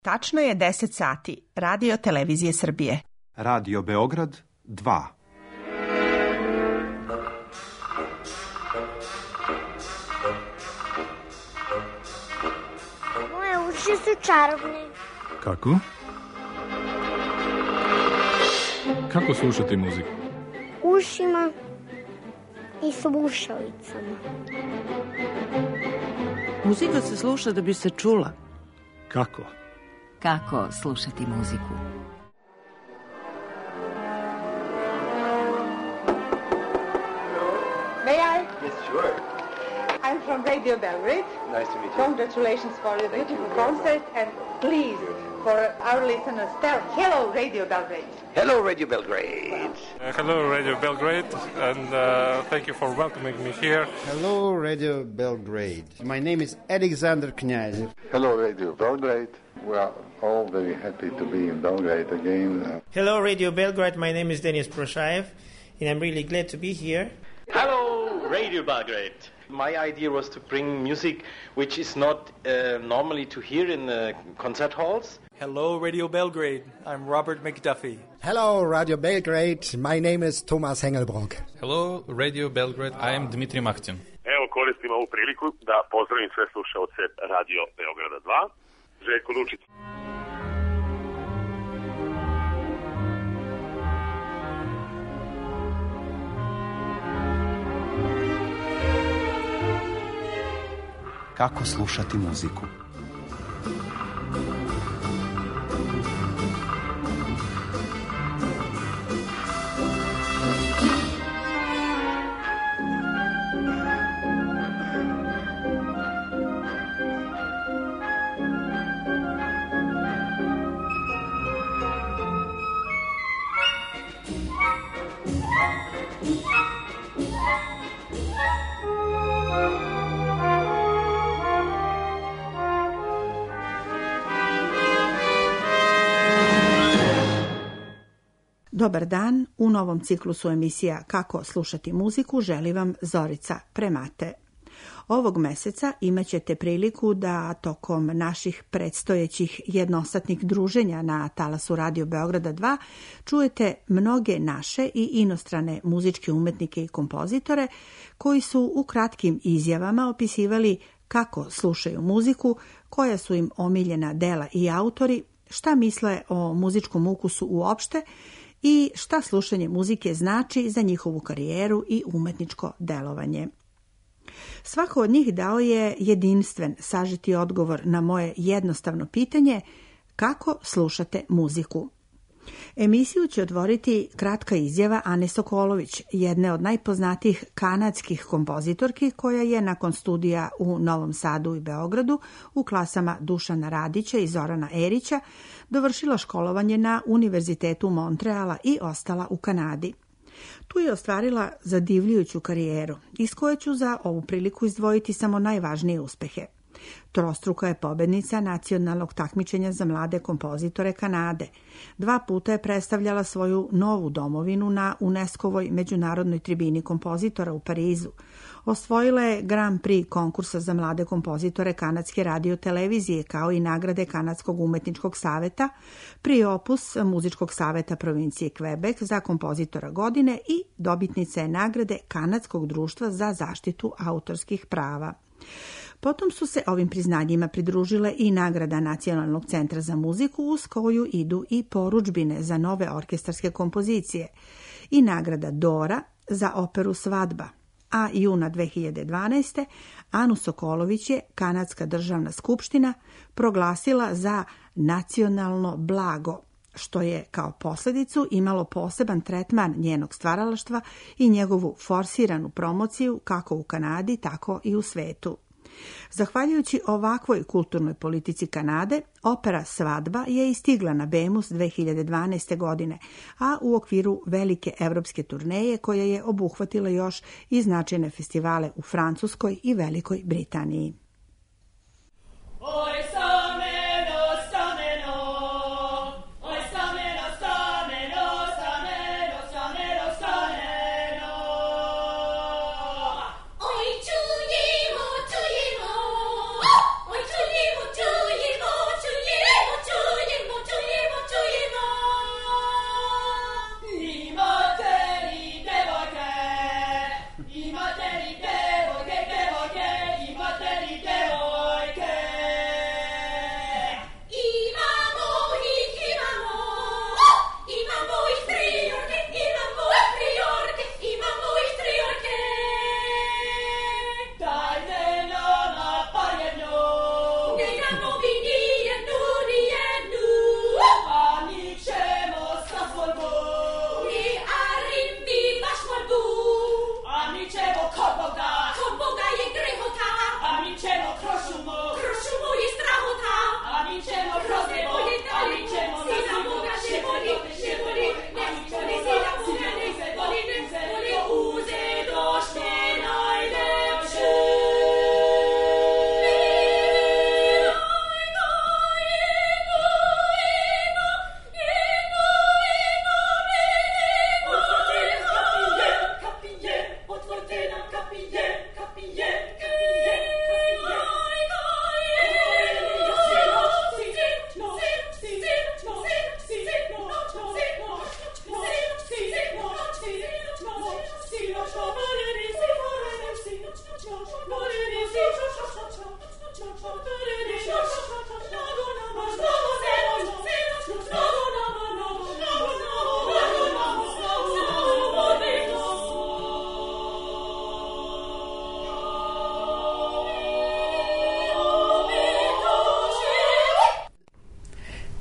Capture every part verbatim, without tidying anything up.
Tačno je deset sati. Radio Televizije Srbije. Radio Beograd dva. Moje uši su čarobne. Kako? Kako slušati muziku? Ušima i slušalicama. Muzika se sluša da bi se čula. Kako? Kako slušati muziku? May I? Yes, sure. I'm from Radio Belgrade. Nice to meet you. Congratulations for your beautiful concert, and please, for our listeners, tell hello, Radio Belgrade. Hello, Radio Belgrade. Uh, hello, Radio Belgrade, and uh, thank you for welcoming me here. Hello, Radio Belgrade. My name is Alexander Knyazhev. Hello, Radio Belgrade. We are all very happy to be in Belgrade again. Hello, Radio Belgrade. My name is Denis Proshaev, and I'm really glad to be here. Hello, Radio Belgrade. My idea was to bring music which is not uh, normally to hear in the concert halls. Hello, Radio Belgrade. I'm Robert McDuffie. Hello, Radio Belgrade. My name is Thomas Hengelbrock. Hello, Radio Belgrade. I am Dmitri Makhtin. Evo, koristim ovu priliku da pozdravim sve slušaoce Radio Beograda dva. Željko Lučić. Kako slušati muziku? Dobar dan, u novom ciklusu emisija Kako slušati muziku želi vam Zorica Premate. Ovog meseca imat ćete priliku da tokom naših predstojećih jednosatnih druženja na talasu Radio Beograda dva čujete mnoge naše i inostrane muzičke umetnike i kompozitore koji su u kratkim izjavama opisivali kako slušaju muziku, koja su im omiljena dela i autori, šta misle o muzičkom ukusu uopšte i šta slušanje muzike znači za njihovu karijeru i umetničko delovanje. Svako od njih dao je jedinstven, sažeti odgovor na moje jednostavno pitanje kako slušate muziku. Emisiju će otvoriti kratka izjava Ane Sokolović, jedne od najpoznatijih kanadskih kompozitorki koja je nakon studija u Novom Sadu i Beogradu u klasama Dušana Radića i Zorana Erića dovršila školovanje na Univerzitetu Montreala i ostala u Kanadi. Tu je ostvarila zadivljujuću karijeru, iz koje ću za ovu priliku izdvojiti samo najvažnije uspehe. Trostruka je pobednica nacionalnog takmičenja za mlade kompozitore Kanade. Dva puta je predstavljala svoju novu domovinu na UNESCO-voj međunarodnoj tribini kompozitora u Parizu. Osvojila je Grand Prix konkursa za mlade kompozitore kanadske radio televizije kao i nagrade Kanadskog umetničkog saveta, Prix Opus muzičkog saveta provincije Quebec za kompozitora godine i dobitnica je nagrade Kanadskog društva za zaštitu autorskih prava. Potom su se ovim priznanjima pridružile i nagrada Nacionalnog centra za muziku uz koju idu i porudžbine za nove orkestarske kompozicije i nagrada Dora za operu Svadba. A juna dve hiljade dvanaeste. Anu Sokolović je Kanadska državna skupština proglasila za nacionalno blago, što je kao posljedicu imalo poseban tretman njenog stvaralaštva i njegovu forsiranu promociju kako u Kanadi, tako i u svetu. Zahvaljujući ovakvoj kulturnoj politici Kanade, opera Svadba je i stigla na Bemus dve hiljade dvanaeste. godine, a u okviru velike evropske turneje koja je obuhvatila još i značajne festivale u Francuskoj i Velikoj Britaniji. Oj,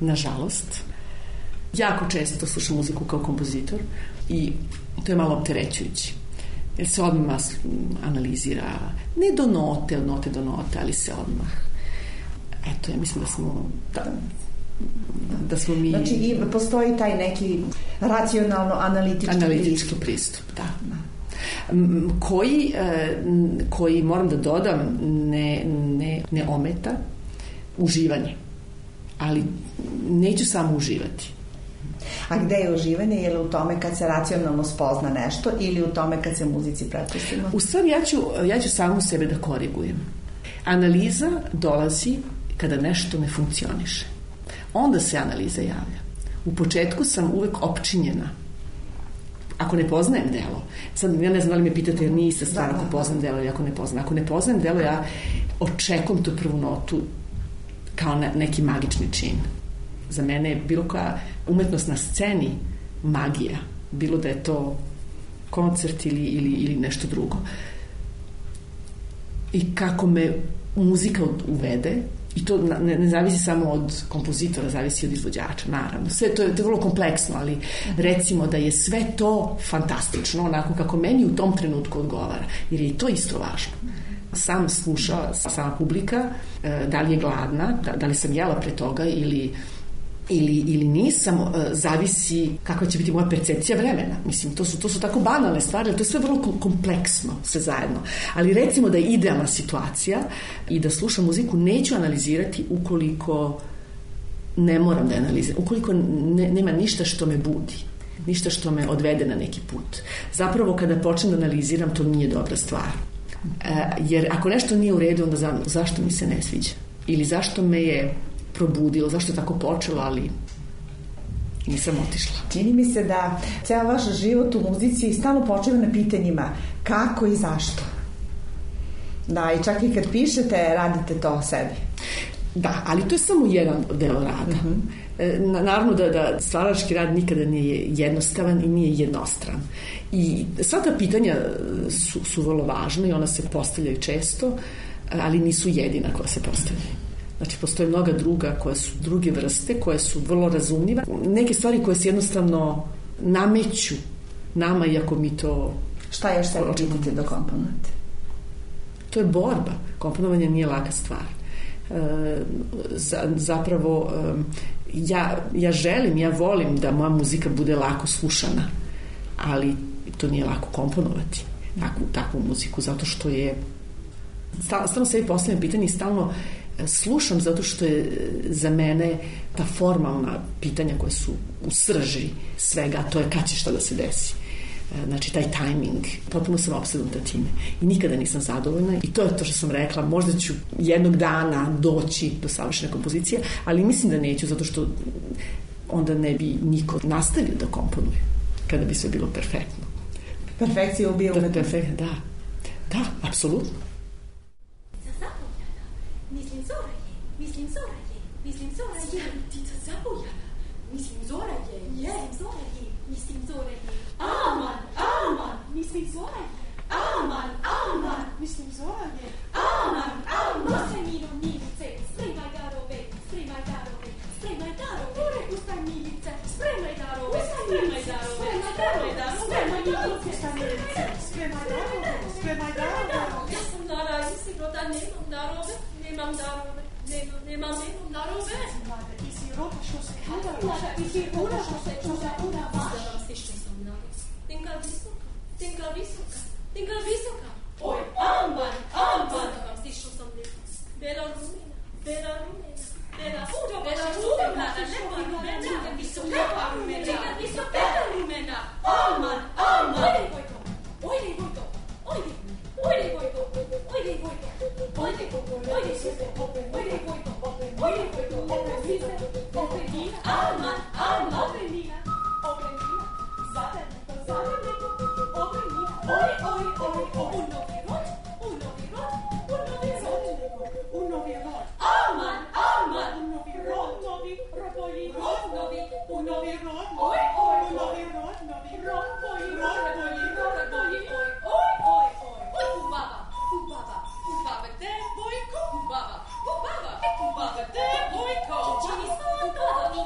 nažalost. Jako često slušam muziku kao kompozitor i to je malo opterećujući. Jer se odmah analizira, ne do note, od note do note, ali se odmah. Eto, ja mislim da smo... Da, da smo mi... Znači, i postoji taj neki racionalno-analitički analitički pristup, da. Koji, koji, moram da dodam, ne, ne, ne ometa uživanje. Ali neću samo uživati. A gde je uživanje? Je li u tome kad se racionalno spozna nešto ili u tome kad se muzici prepustimo? U stvari, ja ću, ja ću samu sebe da korigujem. Analiza dolazi kada nešto ne funkcioniše. Onda se analiza javlja. U početku sam uvek opčinjena. Ako ne poznajem delo, sad ja ne znam da li me pitate jer nije ista stvar ako poznajem delo ili ako ne poznajem. Ako ne poznajem delo, ja očekujem tu prvu notu kao ne, neki magični čin. Za mene je bilo koja umetnost na sceni magija. Bilo da je to koncert ili, ili, ili nešto drugo. I kako me muzika uvede, i to ne, ne zavisi samo od kompozitora, zavisi od izvođača, naravno. Sve to je, to je vrlo kompleksno, ali recimo da je sve to fantastično, onako kako meni u tom trenutku odgovara, jer je i to isto važno. Sam sluša, sama publika, da li je gladna, da, da li sam jela pre toga ili ili, ili nisam, zavisi kakva će biti moja percepcija vremena. Mislim, to su, to su tako banalne stvari, ali to je sve vrlo kompleksno sve zajedno. Ali recimo da je idealna situacija i da slušam muziku neću analizirati ukoliko ne moram da je analiziram, ukoliko ne, nema ništa što me budi, ništa što me odvede na neki put. Zapravo kada počnem da analiziram, to nije dobra stvar. E, jer ako nešto nije u redu, onda znam zašto mi se ne sviđa. Ili zašto me je probudilo, zašto je tako počelo, ali nisam otišla. Čini mi se da ceo vaš život u muzici stalno počeva na pitanjima kako i zašto. Da, i čak i kad pišete, radite to o sebi. Da, ali to je samo jedan deo rada. Uh-huh. E, naravno da, da stvarački rad nikada nije jednostavan i nije jednostran. I sva ta pitanja su, su vrlo važna i ona se postavljaju često, ali nisu jedina koja se postavljaju. Znači, postoje mnoga druga koje su druge vrste, koje su vrlo razumljive. Neke stvari koje se jednostavno nameću nama, iako mi to... Šta još sebe činite da komponujete? To je borba. Komponovanje nije laka stvar. E, za, zapravo, e, ja, ja želim, ja volim da moja muzika bude lako slušana, ali to nije lako komponovati takvu, takvu muziku, zato što je... Stalno sebi postavljam pitanje i stalno slušam zato što je za mene ta formalna pitanja koja su u srži svega, to je kad će šta da se desi. Znači, taj timing, potpuno sam opsednuta time i nikada nisam zadovoljna i to je to što sam rekla, možda ću jednog dana doći do savršene kompozicije, ali mislim da neću, zato što onda ne bi niko nastavio da komponuje kada bi sve bilo perfektno. Perfekcija ubija umetnost. Da, da, apsolutno. Mislim Zora je, mislim Zora je, mislim Zora je, ti to zabujala. Mislim Zora je, mislim Zora je, mislim Zora je. Aman, aman, mislim Zora je. Aman, aman, mislim Zora je. Aman, aman. Sve mino milice, spremaj darove, spremaj darove, spremaj darove. Ure ustaj milice, spremaj darove, spremaj darove, spremaj darove, spremaj milice, spremaj darove, spremaj darove. Ja sam Nara, sigurno da nemam darove. Nemam darove, nemam, nemam, nemam darove. Ti si roba što se čuda, ti si roba što se čuda, una vaš. Da vam stišćem sam na vas. Tinka visoka, tinka visoka, tinka visoka. Oj, aman, aman. Da vam stišćem sam na vas. Bela rumena, bela rumena, bela rumena, bela rumena, lepa rumena, visoka, lepa rumena, tinka visoka, bela rumena. Aman, aman. Ojde, Vojko, ojde, Vojko, ojde, ojde, Vojko, ojde, Vojko. Ojde, ojde, siste, ojde, Vojko, ojde, Vojko, ojde, Vojko, aman, aman, obremina, obremina, zadane, zadane, obremina, oj, oj, oj, un novi rod, un novi rod, un novi rod, un novi rod, aman, aman, un novi rod, novi, roboji, rod, novi, un novi rod, oj, oj, un novi rod, novi rod, boji, rod, boji, rod, boji, oj, oj, oj, oj, ubaba, ubaba. Ubaba te, Vojko, ubaba, ubaba, ubaba te, Vojko. Čini sam tada,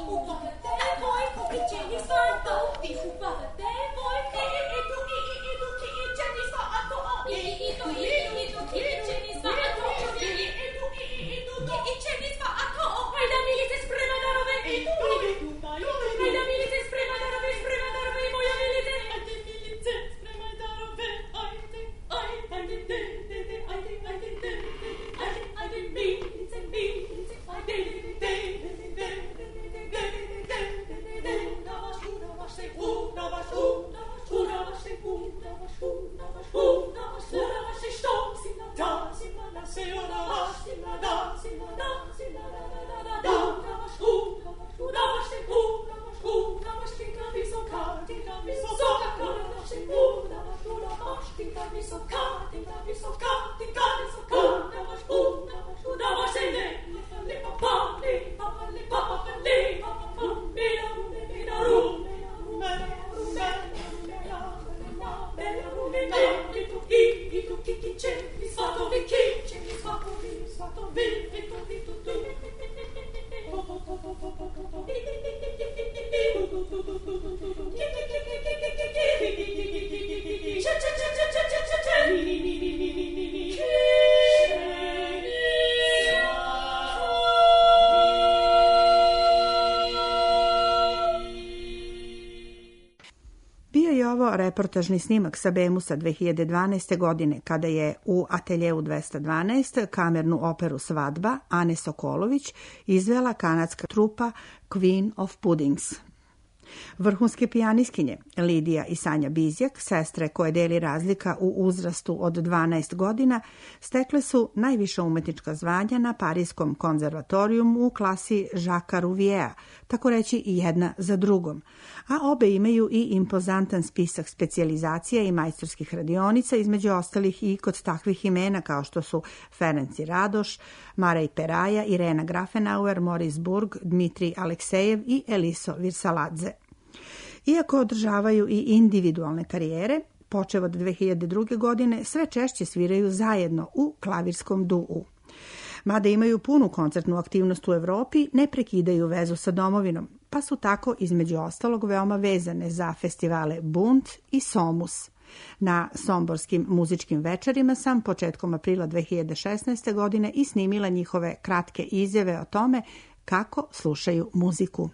prvo reportažni snimak sa Bemusa dve hiljade dvanaeste. godine, kada je u Ateljeu dvesta dvanaest kamernu operu Svadba Ane Sokolović izvela kanadska trupa Queen of Puddings. Vrhunske pijaniskinje Lidija i Sanja Bizjak, sestre koje deli razlika u uzrastu od dvanaest godina, stekle su najviša umetnička zvanja na Parijskom konzervatorijumu u klasi Jacquesa Rouviera, tako reći i jedna za drugom, a obe imaju i impozantan spisak specijalizacija i majstorskih radionica, između ostalih i kod takvih imena kao što su Ferenc Radoš, Marej Peraja, Irena Grafenauer, Moris Burg, Dmitrij Aleksejev i Eliso Virsaladze. Iako održavaju i individualne karijere, počev od dve hiljade druge. godine, sve češće sviraju zajedno u klavirskom duu. Mada imaju punu koncertnu aktivnost u Evropi, ne prekidaju vezu sa domovinom, pa su tako između ostalog veoma vezane za festivale Bunt i Somus. Na somborskim muzičkim večerima sam početkom aprila dve hiljade šesnaeste. godine i snimila njihove kratke izjave o tome kako slušaju muziku.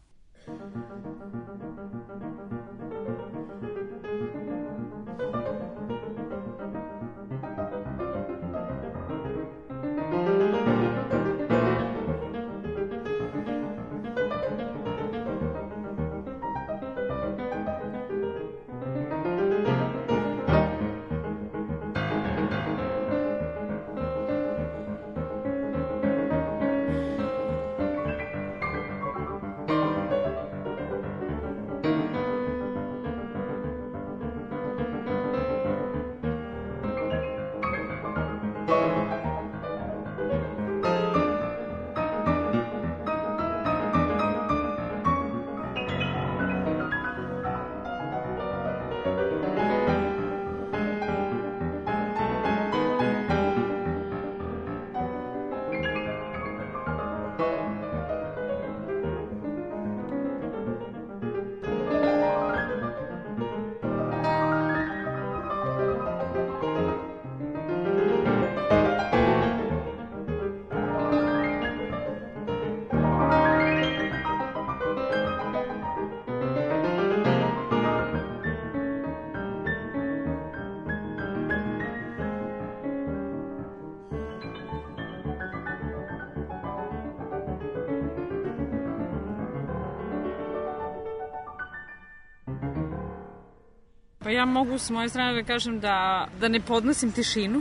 Pa ja mogu s moje strane da kažem da, da ne podnosim tišinu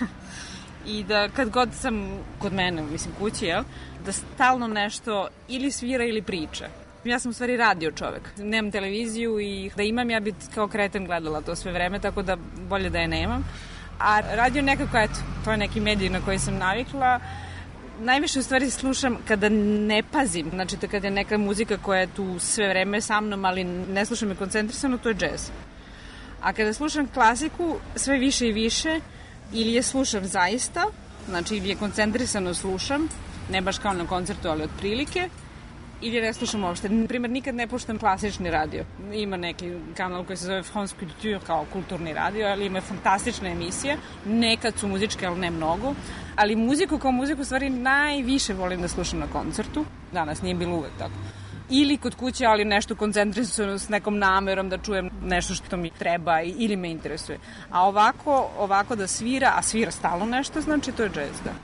i da kad god sam kod mene, mislim kući, jel, da stalno nešto ili svira ili priča. Ja sam u stvari radio čovek. Nemam televiziju i da imam, ja bi kao kreten gledala to sve vreme, tako da bolje da je nemam. A radio nekako, eto, to je neki medij na koji sam navikla. Najviše u stvari slušam kada ne pazim, znači da kada je neka muzika koja je tu sve vreme sa mnom, ali ne slušam je koncentrisano, to je džez. A kada slušam klasiku, sve više i više, ili je slušam zaista, znači ili je koncentrisano slušam, ne baš kao na koncertu, ali otprilike, ili ne slušam uopšte. Na primjer, nikad ne puštam klasični radio. Ima neki kanal koji se zove France Culture kao kulturni radio, ali ima fantastične emisije. Nekad su muzičke, ali ne mnogo. Ali muziku kao muziku stvari najviše volim da slušam na koncertu. Danas nije bilo uvek tako. Ili kod kuće, ali nešto koncentrisano s nekom namerom da čujem nešto što mi treba ili me interesuje. A ovako, ovako da svira, a svira stalno nešto, znači to je džez, da.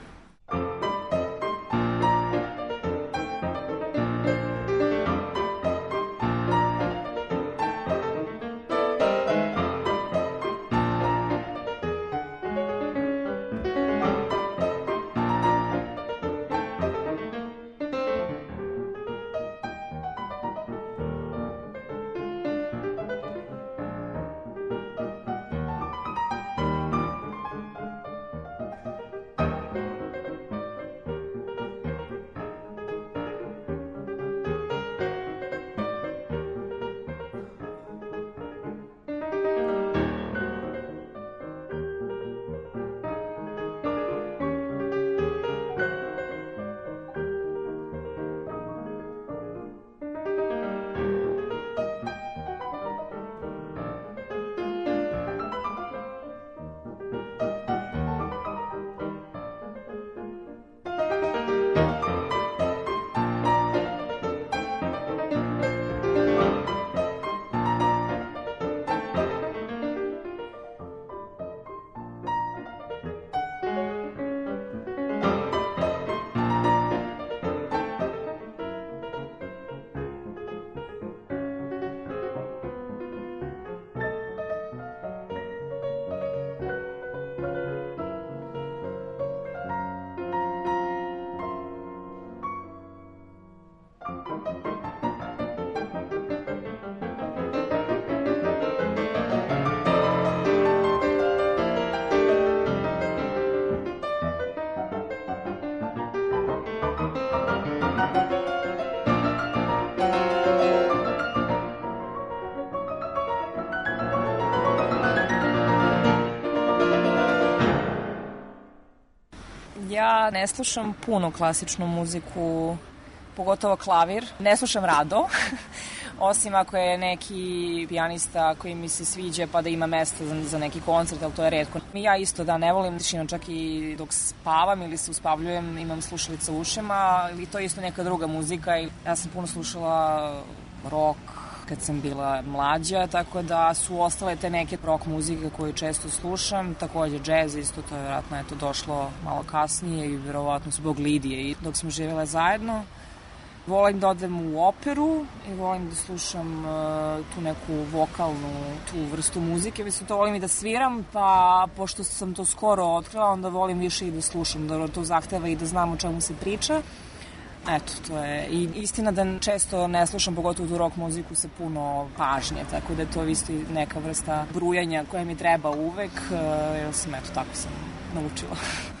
Ja ne slušam puno klasičnu muziku, pogotovo klavir. Ne slušam rado, osim ako je neki pijanista koji mi se sviđa pa da ima mesta za, za neki koncert, ali to je retko. Ja isto da ne volim tišinu, čak i dok spavam ili se uspavljujem imam slušalice u ušima, ili to je isto neka druga muzika. Ja sam puno slušala rock kad sam bila mlađa, tako da su ostale te neke rock muzike koju često slušam, takođe džez isto, to je vjerojatno eto, došlo malo kasnije i vjerovatno zbog Lidije i dok smo živjela zajedno. Volim da odem u operu i volim da slušam uh, tu neku vokalnu tu vrstu muzike, mislim to volim i da sviram, pa pošto sam to skoro otkrila, onda volim više i da slušam, da to zahteva i da znam o čemu se priča. Eto, to je i istina da često ne slušam, pogotovo tu rock muziku sa puno pažnje, tako da je to isto neka vrsta brujanja koja mi treba uvek, jer sam, eto, tako sam naučila.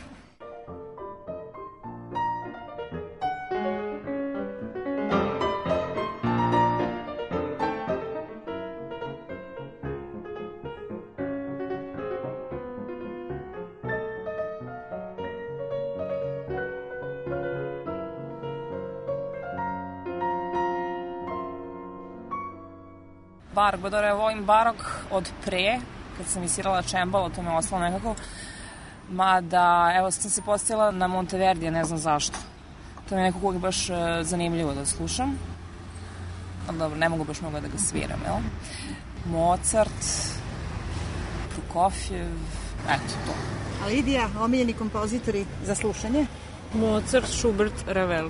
Barok, ba dobro, ja volim barok od pre, kad sam isirala čembalo, to me ostalo nekako, mada, evo, sam se postavila na Monteverdija, ne znam zašto. To mi je nekako uvijek baš uh, zanimljivo da slušam. Ali dobro, ne mogu baš mnogo da ga sviram, jel? Mozart, Prokofjev, eto, to. A Lidija, omiljeni kompozitori za slušanje? Mozart, Schubert, Ravel.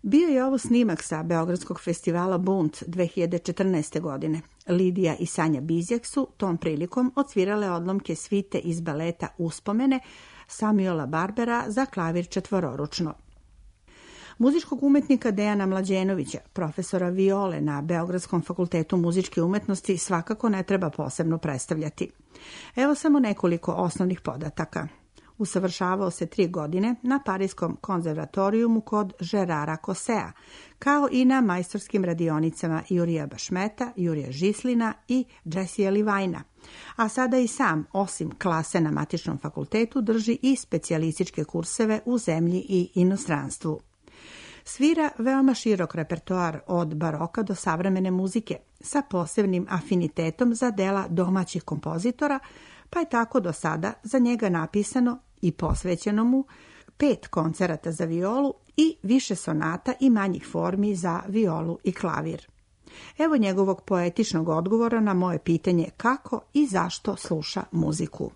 Bio je ovo snimak sa Beogradskog festivala Bunt dve hiljade četrnaeste. godine. Lidija i Sanja Bizjak su tom prilikom odsvirale odlomke svite iz baleta Uspomene Samuela Barbera za klavir četvororučno. Muzičkog umetnika Dejana Mlađenovića, profesora viole na Beogradskom fakultetu muzičke umetnosti, svakako ne treba posebno predstavljati. Evo samo nekoliko osnovnih podataka. Usavršavao se tri godine na Parijskom konzervatorijumu kod Žerara Kosea, kao i na majstorskim radionicama Jurija Bašmeta, Jurija Žislina i Džesija Livajna. A sada i sam, osim klase na matičnom fakultetu, drži i specijalističke kurseve u zemlji i inostranstvu. Svira veoma širok repertoar od baroka do savremene muzike, sa posebnim afinitetom za dela domaćih kompozitora, pa je tako do sada za njega napisano i posvećeno mu pet koncerata za violu i više sonata i manjih formi za violu i klavir. Evo njegovog poetičnog odgovora na moje pitanje kako i zašto sluša muziku.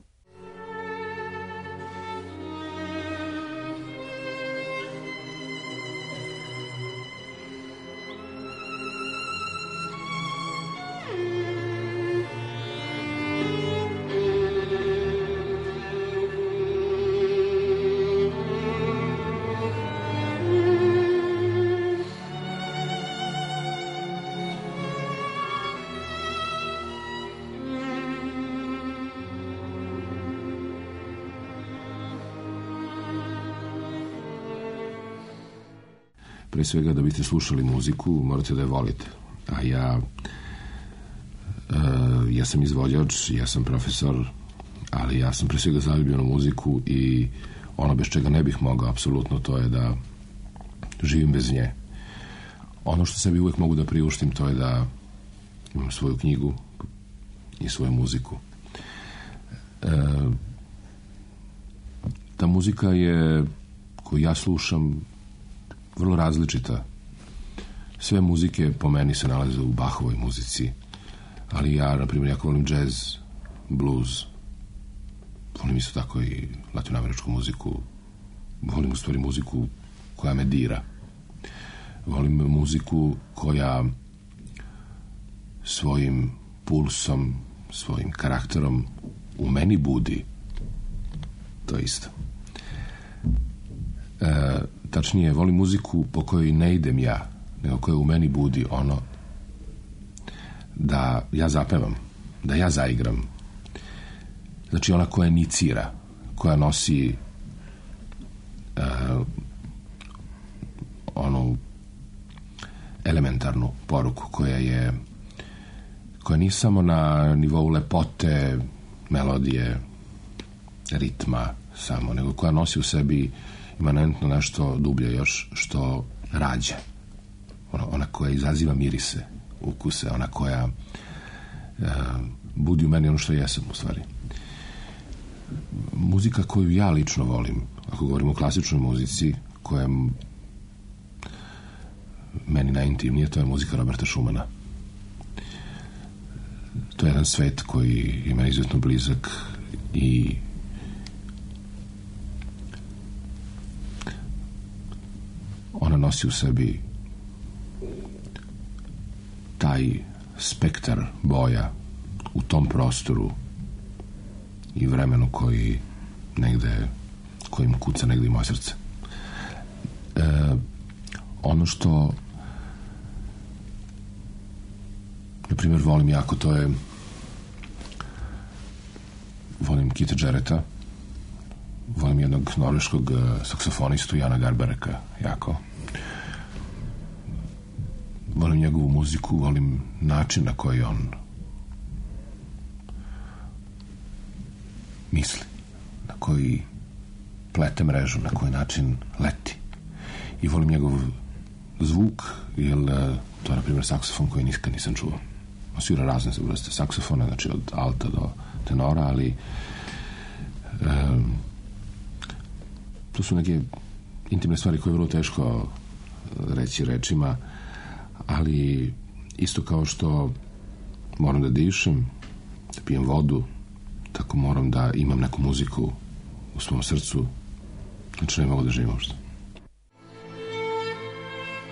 Pre svega, da biste slušali muziku, morate da je volite. A ja, uh, ja sam izvođač, ja sam profesor, ali ja sam pre svega zaljubljen u muziku i ono bez čega ne bih mogao, apsolutno, to je da živim bez nje. Ono što sebi uvek mogu da priuštim, to je da imam svoju knjigu i svoju muziku. Uh, ta muzika je, koju ja slušam, vrlo različita. Sve muzike po meni se nalaze u Bachovoj muzici, ali ja, na primjer, jako volim džez, blues, volim isto tako i latinoameričku muziku, volim u stvari muziku koja me dira, volim muziku koja svojim pulsom, svojim karakterom u meni budi to isto. E, tačnije, volim muziku po kojoj ne idem ja, nego koja u meni budi ono da ja zapevam, da ja zaigram. Znači ona koja inicira, koja nosi uh, onu elementarnu poruku koja je koja nije samo na nivou lepote, melodije, ritma samo, nego koja nosi u sebi imanentno nešto dublje još što rađa. Ona, ona koja izaziva mirise, ukuse, ona koja uh, budi u meni ono što jesam u stvari. Muzika koju ja lično volim, ako govorimo o klasičnoj muzici, koja je meni najintimnije, to je muzika Roberta Schumana. To je jedan svet koji je meni izuzetno blizak i ona nosi u sebi taj spektar boja u tom prostoru i vremenu koji negde, kojim kuca negde i moje srce. E, ono što na primjer volim jako, to je volim Keitha Jarretta, volim jednog norveškog saksofonistu Jana Garbareka jako. Volim njegovu muziku, volim način na koji on misli, na koji plete mrežu, na koji način leti. I volim njegov zvuk, jer to je, na primjer, saksofon koji nikad nisam čuo. On svira razne vrste saksofona, znači od alta do tenora, ali um, to su neke intimne stvari koje je vrlo teško reći rečima, ali isto kao što moram da dišem, da pijem vodu, tako moram da imam neku muziku u svom srcu, znači ne mogu da živim uopšte.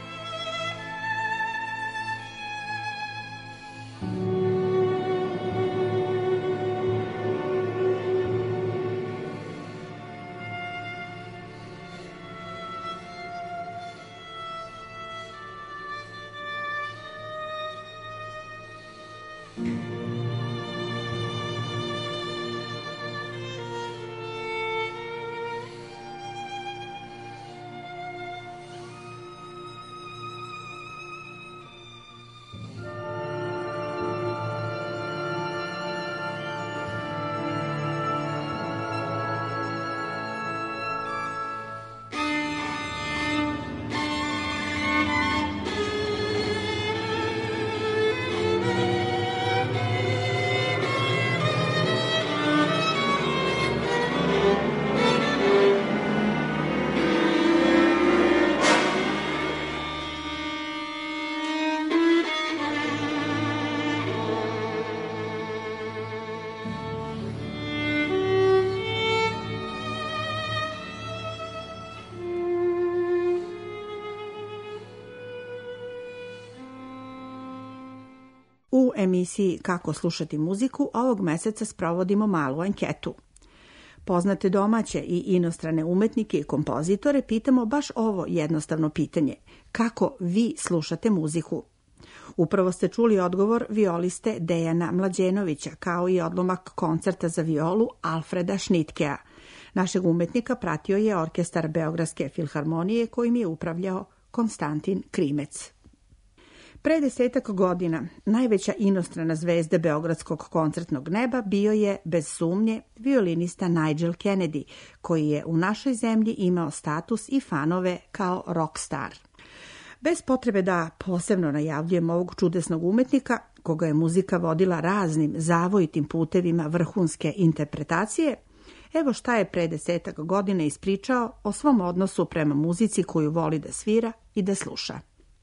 U emisiji Kako slušati muziku ovog meseca sprovodimo malu anketu. Poznate domaće i inostrane umetnike i kompozitore pitamo baš ovo jednostavno pitanje. Kako vi slušate muziku? Upravo ste čuli odgovor violiste Dejana Mlađenovića, kao i odlomak koncerta za violu Alfreda Šnitkea. Našeg umetnika pratio je orkestar Beogradske filharmonije kojim je upravljao Konstantin Krimec. Pre desetak godina najveća inostrana zvezda beogradskog koncertnog neba bio je, bez sumnje, violinista Nigel Kennedy, koji je u našoj zemlji imao status i fanove kao rockstar. Bez potrebe da posebno najavljujem ovog čudesnog umetnika, koga je muzika vodila raznim zavojitim putevima vrhunske interpretacije, evo šta je pre desetak godina ispričao o svom odnosu prema muzici koju voli da svira i da sluša.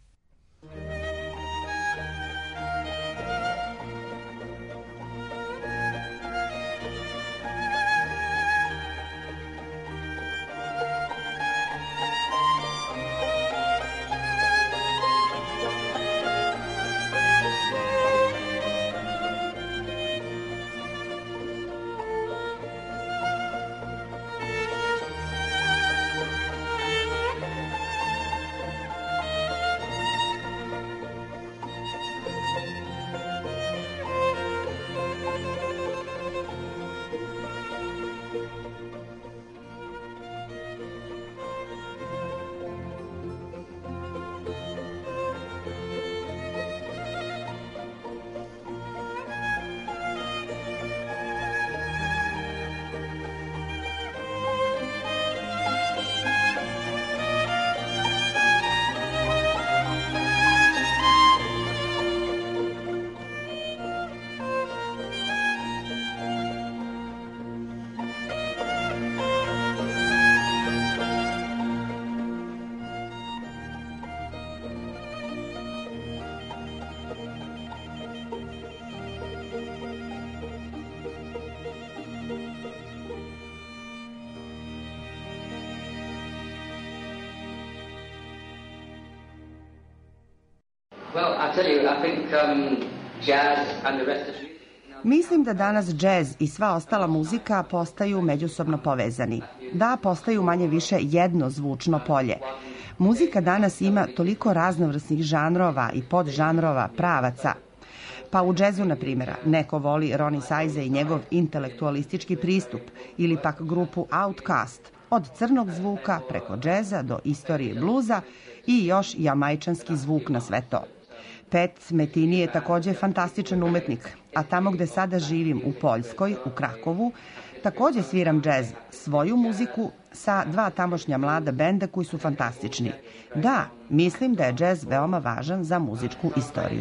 Well, I tell you, I think um, jazz and the rest of music... Mislim da danas džez i sva ostala muzika postaju međusobno povezani. Da, postaju manje više jedno zvučno polje. Muzika danas ima toliko raznovrsnih žanrova i podžanrova, pravaca. Pa u džezu, na primjer, neko voli Ronnie Size i njegov intelektualistički pristup, ili pak grupu Outkast, od crnog zvuka preko džeza do istorije bluza i još jamajčanski zvuk na sve to. Pat Metheny je takođe fantastičan umetnik, a tamo gde sada živim u Poljskoj, u Krakovu, takođe sviram džez, svoju muziku sa dva tamošnja mlada benda koji su fantastični. Da, mislim da je džez veoma važan za muzičku istoriju.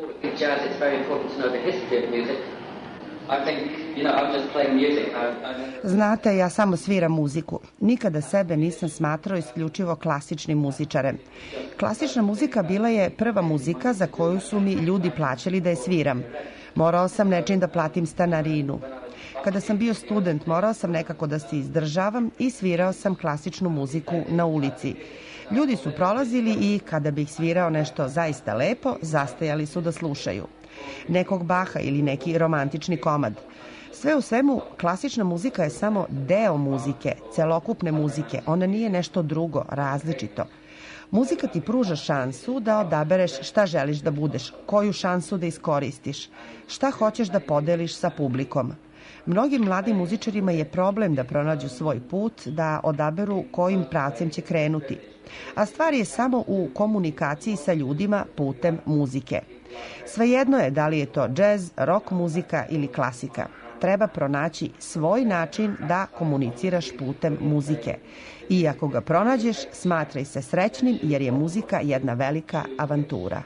Znate, ja samo sviram muziku. Nikada sebe nisam smatrao isključivo klasičnim muzičarem. Klasična muzika bila je prva muzika za koju su mi ljudi plaćali da je sviram. Morao sam nečim da platim stanarinu. Kada sam bio student, morao sam nekako da se izdržavam i svirao sam klasičnu muziku na ulici. Ljudi su prolazili i kada bih svirao nešto zaista lepo, zastajali su da slušaju. Nekog Baha ili neki romantični komad. Sve u svemu, klasična muzika je samo deo muzike, celokupne muzike. Ona nije nešto drugo, različito. Muzika ti pruža šansu da odabereš šta želiš da budeš, koju šansu da iskoristiš, šta hoćeš da podeliš sa publikom. Mnogim mladim muzičarima je problem da pronađu svoj put, da odaberu kojim pravcem će krenuti. A stvar je samo u komunikaciji sa ljudima putem muzike. Svejedno je da li je to džez, rock muzika ili klasika. Treba pronaći svoj način da komuniciraš putem muzike. I ako ga pronađeš, smatraj se srećnim jer je muzika jedna velika avantura.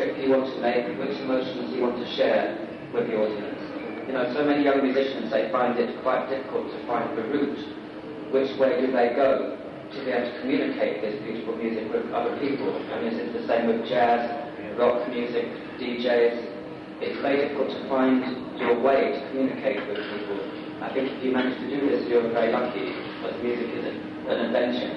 You know, so many young musicians, they find it quite difficult to find the route. Which way do they go to be able to communicate this beautiful music with other people? I mean, it's the same with jazz, rock music, D Js. It's very difficult to find your way to communicate with people. I think if you manage to do this, you're very lucky, because music is an adventure.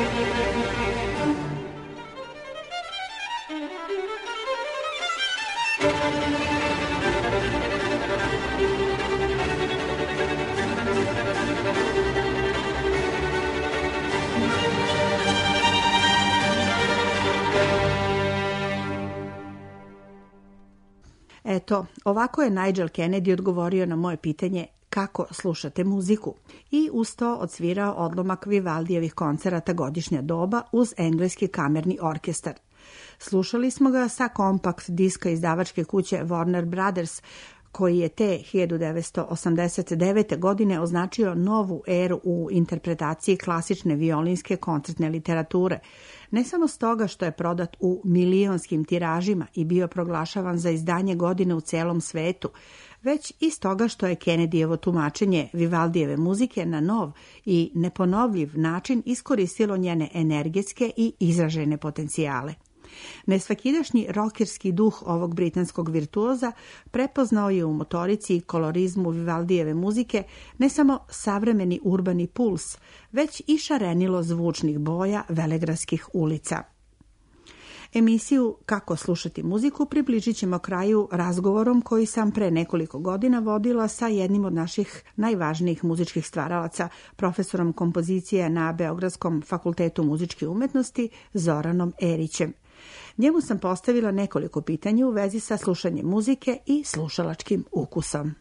Eto, ovako je Nigel Kennedy odgovorio na moje pitanje kako slušate muziku i uz to odsvirao odlomak Vivaldijevih koncerata Godišnja doba uz engleski kamerni orkestar. Slušali smo ga sa kompakt diska izdavačke kuće Warner Brothers, koji je te hiljadu devetsto osamdeset devete. godine označio novu eru u interpretaciji klasične violinske koncertne literature. Ne samo stoga što je prodat u milionskim tiražima i bio proglašavan za izdanje godine u celom svetu, već i stoga što je Kennedyjevo tumačenje Vivaldijeve muzike na nov i neponovljiv način iskoristilo njene energetske i izražene potencijale. Nesvakidašnji rokerski duh ovog britanskog virtuoza prepoznao je u motorici i kolorizmu Vivaldijeve muzike ne samo savremeni urbani puls, već i šarenilo zvučnih boja velegradskih ulica. Emisiju Kako slušati muziku približit ćemo kraju razgovorom koji sam pre nekoliko godina vodila sa jednim od naših najvažnijih muzičkih stvaralaca, profesorom kompozicije na Beogradskom fakultetu muzičke umetnosti Zoranom Erićem. Njemu sam postavila nekoliko pitanja u vezi sa slušanjem muzike i slušalačkim ukusom.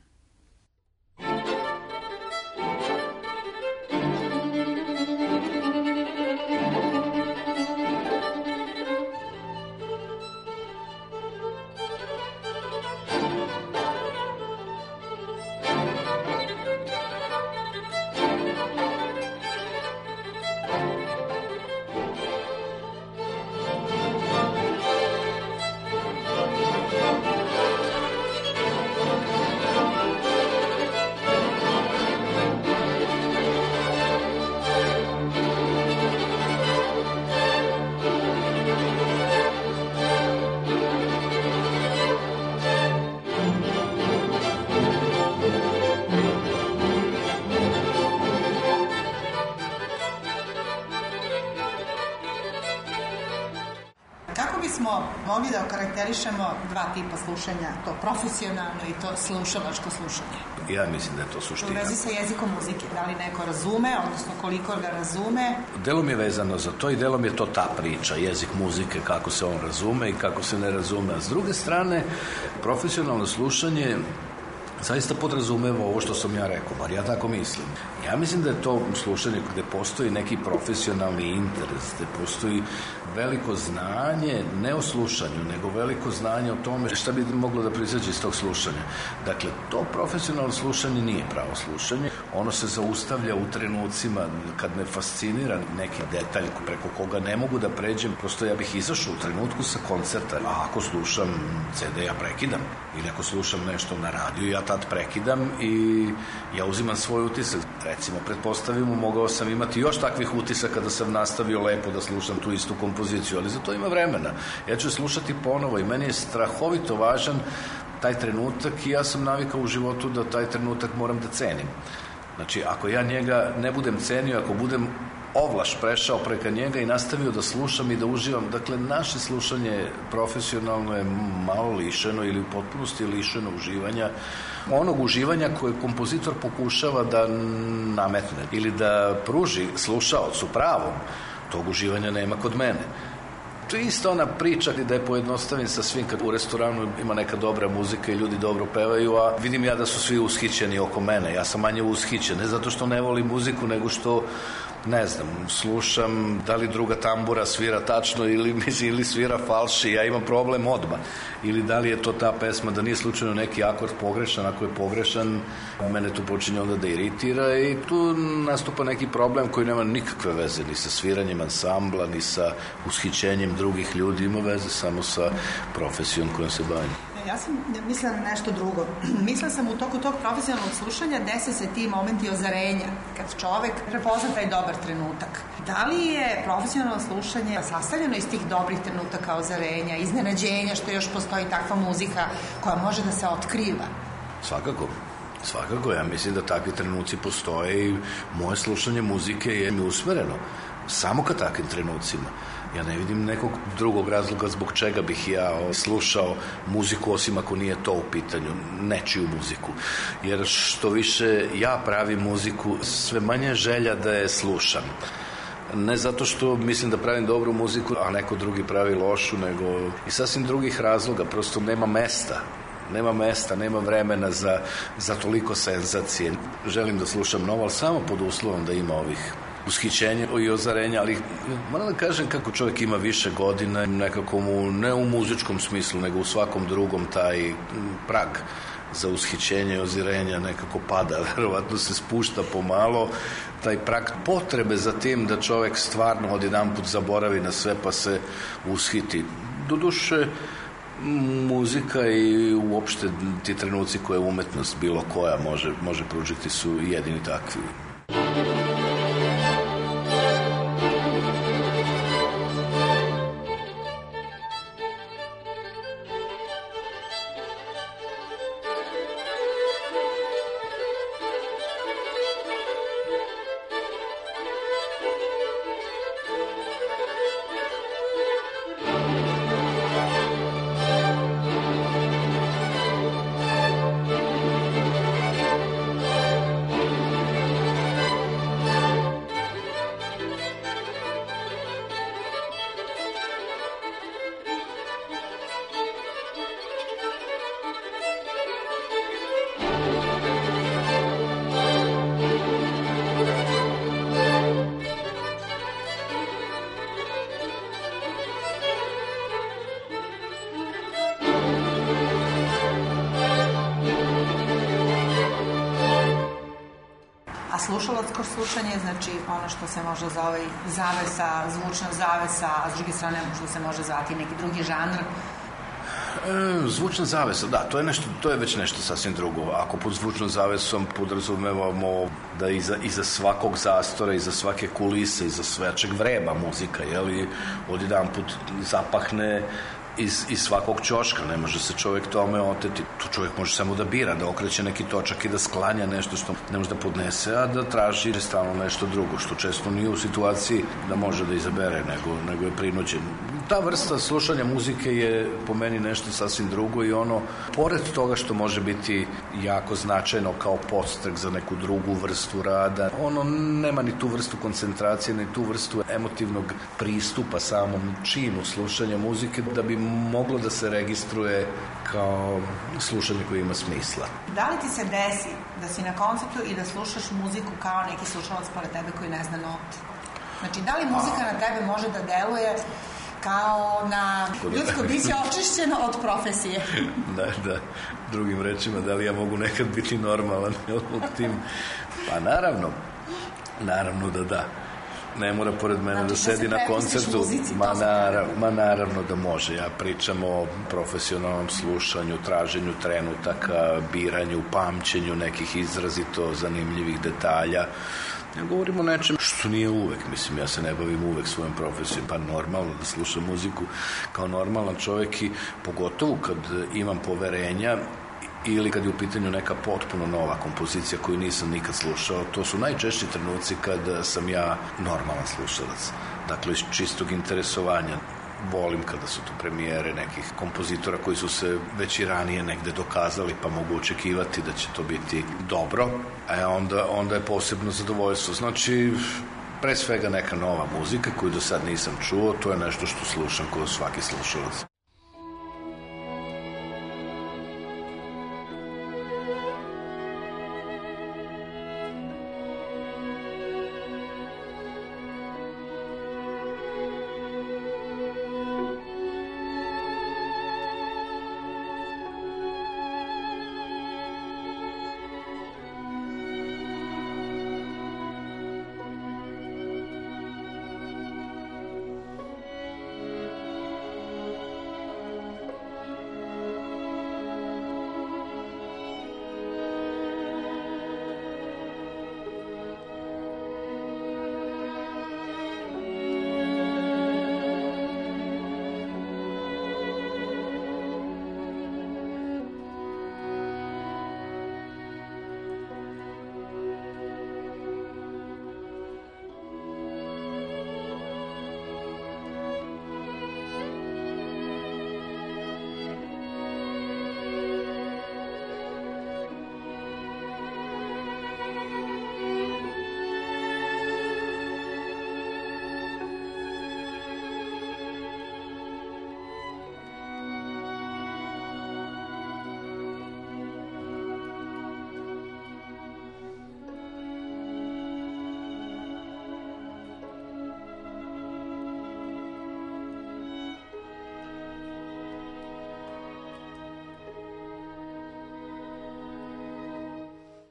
Mogli da okarakterišemo dva tipa slušanja, to profesionalno i to slušalačko slušanje. Ja mislim da je to suština. U vezi sa jezikom muzike, da li neko razume, odnosno koliko ga razume? Delom je vezano za to i delom je to ta priča, jezik muzike, kako se on razume i kako se ne razume. A s druge strane, profesionalno slušanje zaista podrazumeva ovo što sam ja rekao, bar ja tako mislim. Ja mislim da je to slušanje gde postoji neki profesionalni interes, gde postoji veliko znanje, ne o slušanju, nego veliko znanje o tome šta bi moglo da prizađe iz tog slušanja. Dakle, to profesionalno slušanje nije pravo slušanje. Ono se zaustavlja u trenucima kad me fascinira neki detalj preko koga ne mogu da pređem. Prosto ja bih izašao u trenutku sa koncerta. A ako slušam ce de, ja prekidam. Ili ako slušam nešto na radiju, ja tad prekidam i ja uzimam svoj utisak. Recimo, pretpostavimo, mogao sam imati još takvih utisaka da sam nastavio lepo da slušam tu istu kompoziciju, ali za to ima vremena. Ja ću slušati ponovo i meni je strahovito važan taj trenutak i ja sam navikao u životu da taj trenutak moram da cenim. Znači, ako ja njega ne budem cenio, ako budem ovlaš prešao preka njega i nastavio da slušam i da uživam. Dakle, naše slušanje profesionalno je malo lišeno ili u potpunosti lišeno uživanja. Onog uživanja koje kompozitor pokušava da nametne ili da pruži slušaocu pravom, tog uživanja nema kod mene. To je isto ona priča da je pojednostavim sa svim, kad u restoranu ima neka dobra muzika i ljudi dobro pevaju, a vidim ja da su svi ushićeni oko mene. Ja sam manje ushićen, ne zato što ne volim muziku, nego što ne znam, slušam da li druga tambura svira tačno ili, ili svira falši, ja imam problem odmah. Ili da li je to ta pesma da nije slučajno neki akord pogrešan, ako je pogrešan, mene tu počinje onda da iritira i tu nastupa neki problem koji nema nikakve veze ni sa sviranjem ansambla, ni sa ushićenjem drugih ljudi, ima veze samo sa profesijom kojom se bavim. Ja sam mislila na nešto drugo. Mislila sam u toku tog profesionalnog slušanja dese se ti momenti ozarenja, kad čovek prepozna taj dobar trenutak. Da li je profesionalno slušanje sastavljeno iz tih dobrih trenutaka ozarenja, iznenađenja, što još postoji takva muzika koja može da se otkriva? Svakako. Svakako, ja mislim da takvi trenuci postoje i moje slušanje muzike je mi usmereno samo ka takvim trenucima. Ja ne vidim nekog drugog razloga zbog čega bih ja slušao muziku, osim ako nije to u pitanju, nečiju muziku. Jer što više ja pravim muziku, sve manje želja da je slušam. Ne zato što mislim da pravim dobru muziku, a neko drugi pravi lošu, nego i sasvim drugih razloga. Prosto nema mesta. Nema mesta, nema vremena za, za toliko senzacije. Želim da slušam novo, ali samo pod uslovom da ima ovih ushićenja i ozarenja, ali moram da kažem kako čovjek ima više godina, nekako mu, ne u muzičkom smislu, nego u svakom drugom, taj prag za ushićenje i ozirenja nekako pada, verovatno se spušta pomalo, taj prag potrebe za tim da čovjek stvarno odjedanput zaboravi na sve pa se ushiti. Doduše, muzika i uopšte ti trenuci koje umetnost bilo koja može, može pružiti su jedini takvi. slušalačko slušanje, znači ono što se može zove zavesa, zvučna zavesa, a s druge strane možda se može zvati neki drugi žanr. E, zvučna zavesa, da, to je, nešto, to je već nešto sasvim drugo. Ako pod zvučnom zavesom podrazumevamo da iza, iza svakog zastora, iza svake kulise, iza svečeg vreba muzika, jel, odjedan put zapahne iz, iz svakog ćoška, ne može se čovjek tome oteti. Tu čovjek može samo da bira, da okreće neki točak i da sklanja nešto što ne može da podnese, a da traži stalno nešto drugo, što često nije u situaciji da može da izabere, nego, nego je prinuđen. Ta vrsta slušanja muzike je po meni nešto sasvim drugo i ono, pored toga što može biti jako značajno kao podstrek za neku drugu vrstu rada, ono nema ni tu vrstu koncentracije, ni tu vrstu emotivnog pristupa samom činu slušanja muzike da bi moglo da se registruje kao slušanje koje ima smisla. Da li ti se desi da si na koncertu i da slušaš muziku kao neki slušalac pored tebe koji ne zna note? Znači, da li muzika na tebe može da deluje kao na ljudsko biće očišćeno od profesije? Da, da. Drugim rečima, da li ja mogu nekad biti normalan od tim? Pa naravno, naravno da da. Ne mora pored mene znači, da sedi da na koncertu. Muzici, ma, narav, ma naravno da može. Ja pričam o profesionalnom slušanju, traženju trenutaka, biranju, pamćenju nekih izrazito zanimljivih detalja. Ja govorim o nečem što nije uvek, mislim, ja se ne bavim uvek svojom profesijom, pa normalno da slušam muziku kao normalan čovjek i pogotovo kad imam poverenja ili kad je u pitanju neka potpuno nova kompozicija koju nisam nikad slušao, to su najčešći trenuci kad sam ja normalan slušalac. Dakle, iz čistog interesovanja. Volim kada su to premijere nekih kompozitora koji su se već i ranije negde dokazali, pa mogu očekivati da će to biti dobro, a onda, onda je posebno zadovoljstvo. Znači, pre svega neka nova muzika koju do sad nisam čuo, to je nešto što slušam kao svaki slušalac.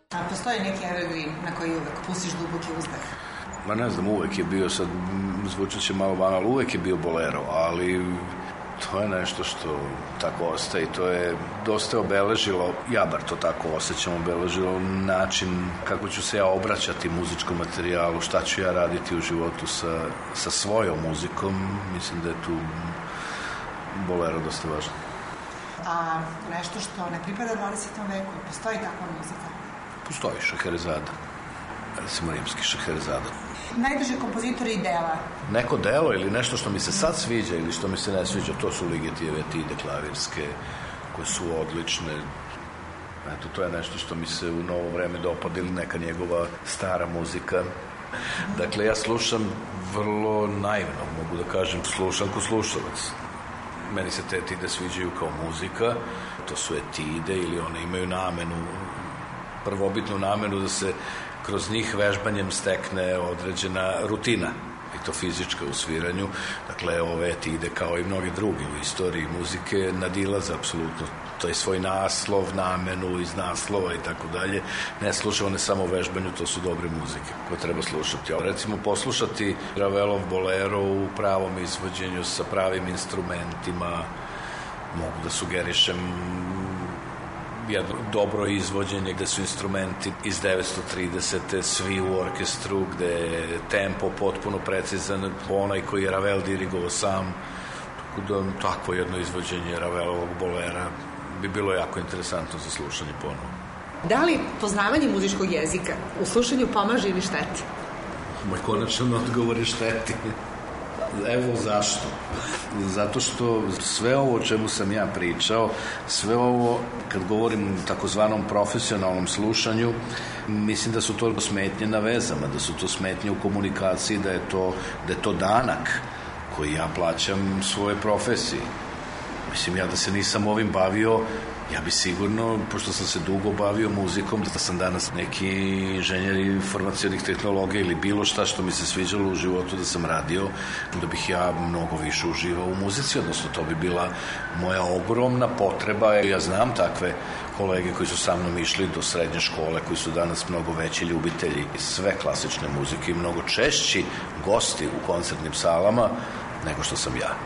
A postoji neki evergreen na koji uvek pustiš duboki uzdah? Ma ne znam, uvek je bio, sad zvučat će malo banal, uvek je bio bolero, ali to je nešto što tako ostaje i to je dosta obeležilo, ja bar to tako osjećam, obeležilo način kako ću se ja obraćati muzičkom materijalu, šta ću ja raditi u životu sa, sa svojom muzikom. Mislim da je tu bolero dosta važno. A nešto što ne pripada dvadesetom veku, postoji takva muzika? Postoji Šaherezada, recimo rimski Šaherezada. Najduže kompozitori i dela? Neko delo ili nešto što mi se sad sviđa ili što mi se ne sviđa, to su Ligetijeve etide klavirske, koje su odlične. Eto, to je nešto što mi se u novo vreme dopada ili neka njegova stara muzika. Dakle, ja slušam vrlo naivno, mogu da kažem, slušam ko slušalac. Meni se te etide sviđaju kao muzika, to su etide ili one imaju namenu, prvobitnu namenu da se kroz njih vežbanjem stekne određena rutina i to fizička u sviranju. Dakle, ove etide kao i mnoge druge u istoriji muzike nadilaze apsolutno to je svoj naslov, namenu iz naslova i tako dalje. Ne sluša one samo vežbanju, to su dobre muzike koje treba slušati. Recimo poslušati Ravelov bolero u pravom izvođenju sa pravim instrumentima, mogu da sugerišem jedno dobro izvođenje gde su instrumenti iz devetsto tridesete svi u orkestru, gde je tempo potpuno precizan, onaj koji je Ravel dirigovao sam. Tako da takvo jedno izvođenje Ravelovog bolera bi bilo jako interesantno za slušanje ponovo. Da li poznavanje muzičkog jezika u slušanju pomaže ili šteti? Moj konačan odgovor je šteti. Evo zašto. Zato što sve ovo o čemu sam ja pričao, sve ovo, kad govorim o takozvanom profesionalnom slušanju, mislim da su to smetnje na vezama, da su to smetnje u komunikaciji, da je to, da je to danak koji ja plaćam svoje profesiji. Mislim, ja da se nisam ovim bavio, ja bi sigurno, pošto sam se dugo bavio muzikom, da sam danas neki inženjer informacionih tehnologija ili bilo šta što mi se sviđalo u životu da sam radio, da bih ja mnogo više uživao u muzici, odnosno to bi bila moja ogromna potreba. Ja znam takve kolege koji su sa mnom išli do srednje škole, koji su danas mnogo veći ljubitelji sve klasične muzike i mnogo češći gosti u koncertnim salama nego što sam ja.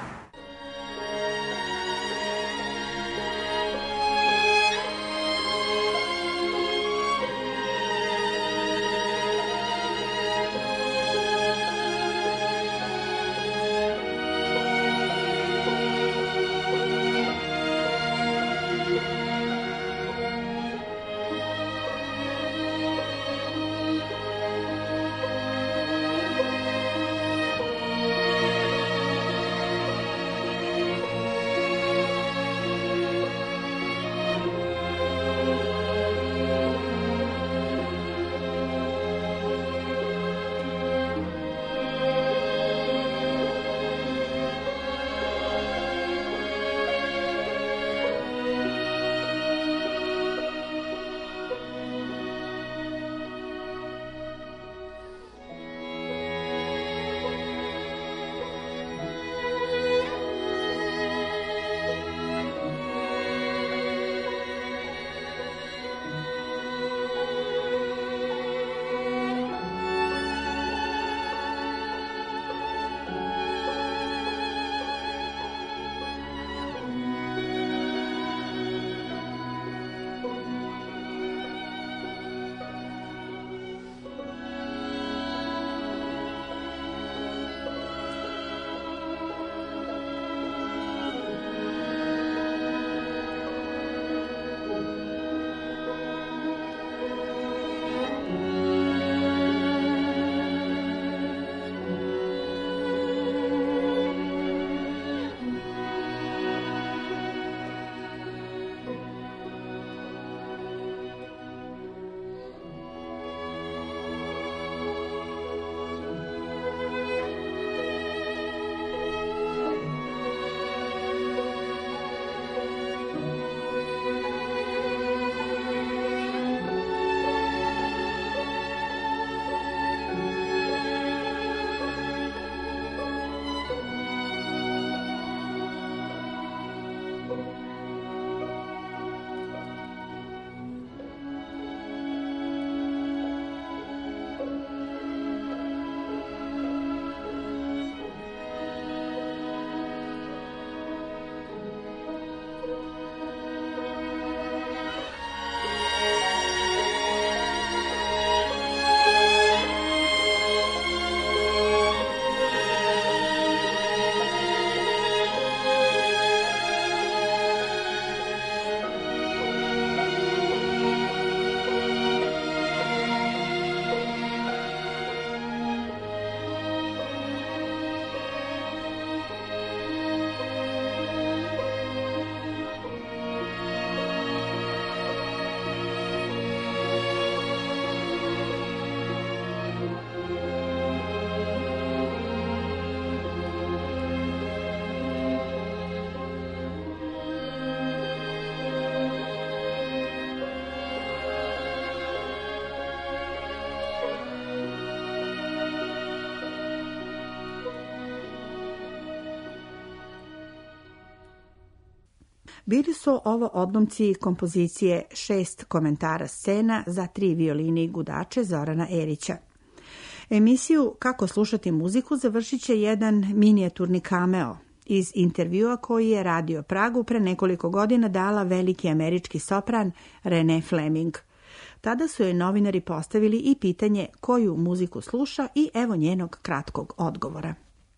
Bili su ovo odlomci kompozicije Šest komentara scena za tri violine i gudače Zorana Erića. Emisiju Kako slušati muziku završit će jedan minijaturni cameo iz intervjua koji je Radio Pragu pre nekoliko godina dala veliki američki sopran Renee Fleming. Tada su joj novinari postavili i pitanje koju muziku sluša i evo njenog kratkog odgovora.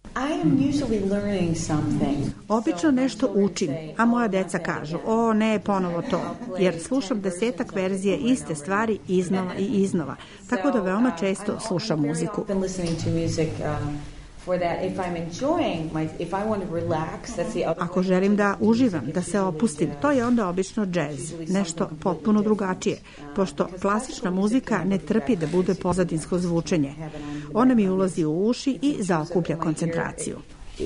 Obično nešto učim, a moja deca kažu, o ne, ponovo to, jer slušam desetak verzije iste stvari iznova i iznova, tako da veoma često slušam muziku. Ako želim da uživam, da se opustim, to je onda obično džez, nešto potpuno drugačije, pošto klasična muzika ne trpi da bude pozadinsko zvučenje. Ona mi ulazi u uši i zaokuplja koncentraciju.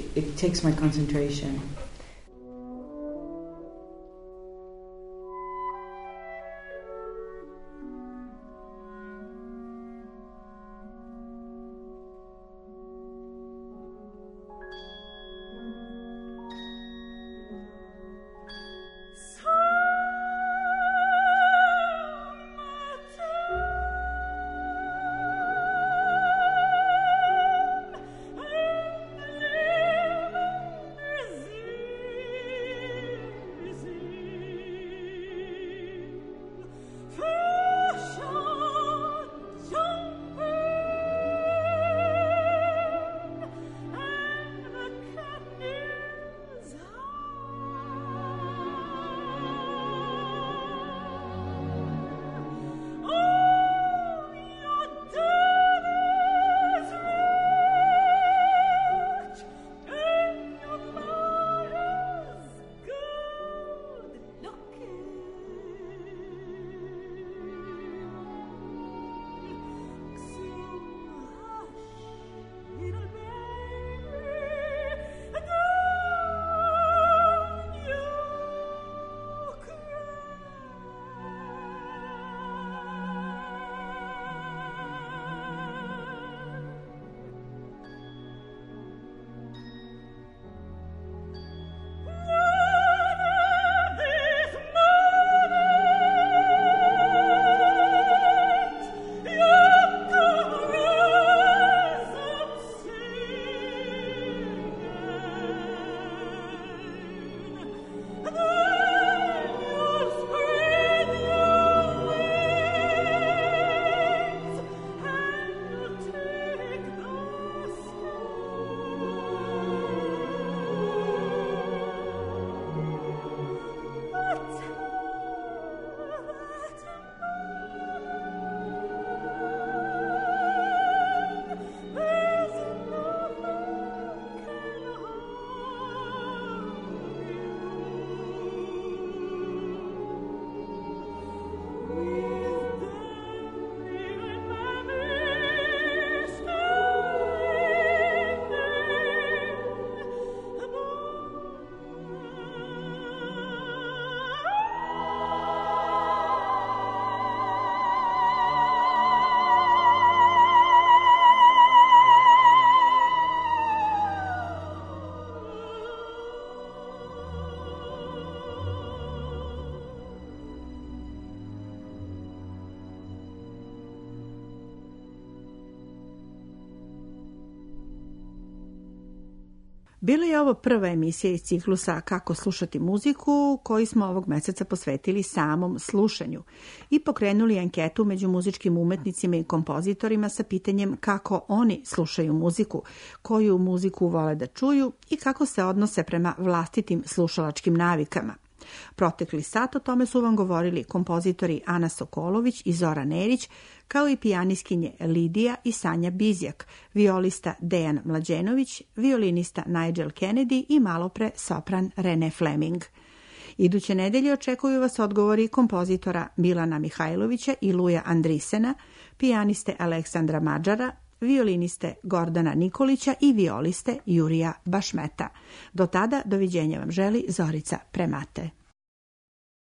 Bila je ovo prva emisija iz ciklusa Kako slušati muziku, koji smo ovog meseca posvetili samom slušanju i pokrenuli anketu među muzičkim umetnicima i kompozitorima sa pitanjem kako oni slušaju muziku, koju muziku vole da čuju i kako se odnose prema vlastitim slušalačkim navikama. Protekli sat o tome su vam govorili kompozitori Ana Sokolović i Zoran Erić, kao i pijaniskinje Lidija i Sanja Bizjak, violista Dejan Mlađenović, violinista Nigel Kennedy i malopre sopran Renee Fleming. Iduće nedelje očekuju vas odgovori kompozitora Milana Mihajlovića i Luja Andrisena, pijaniste Aleksandra Mađara, violiniste Gordana Nikolića i violiste Jurija Bašmeta. Do tada, doviđenja vam želi Zorica Premate.